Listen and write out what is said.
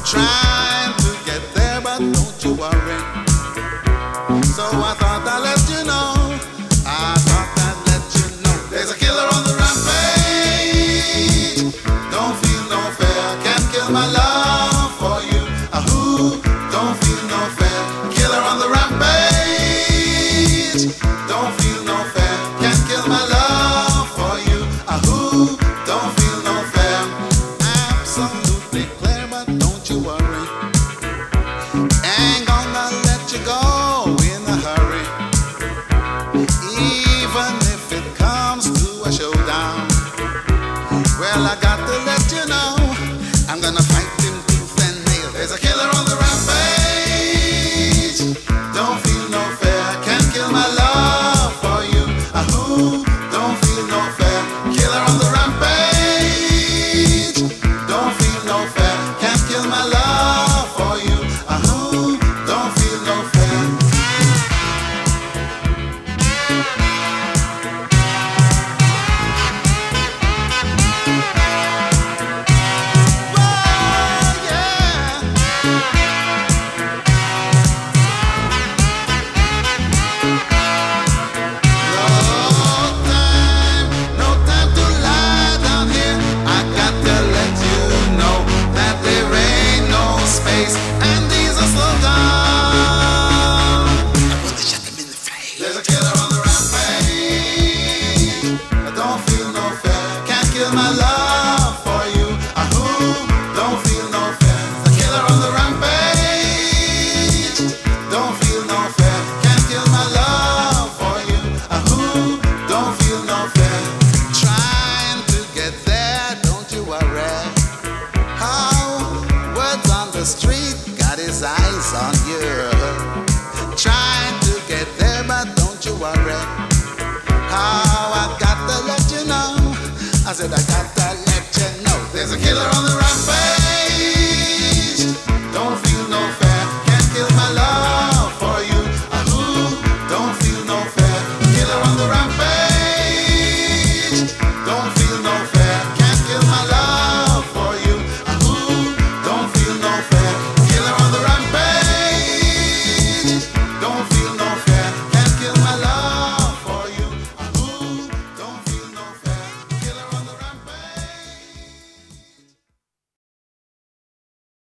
Trying to get there, but don't you worry. So I thought I'd let you know. I thought I'd let you know. There's a killer on the rampage. Don't feel no fear. Can't kill my love for you. Who? Don't feel no fear. Killer on the rampage. Don't feel no fear. Can't kill my love for you. Who? Don't feel no fear. Absolutely clear, but don't you worry. Ain't gonna let you go in a hurry. Even if it comes to a showdown. Well, I got to let you know. I'm gonna fight him tooth and nail. There's a killer on the rampage. Don't feel no fear. Can't kill my love for you. Who? Don't feel no fear. Killer on the rampage. Don't feel no fear. Can't kill my love for you. Who? Don't feel no fear. Whoa, yeah. No time to lie down here. I got to let you know that there ain't no space, and these are slow down. I'm gonna shut them in the face. There's a killer on the rampage. I don't feel no fear. Can't kill my love for you. Who? Don't feel no fear. The killer on the rampage. Don't feel no fear. Can't kill my love for you. Who? Don't feel no fear. Trying to get there, don't you worry. How? Words on the street, got his eyes on you. Trying to get there, but don't you worry. How? I got to let you know. I said I got to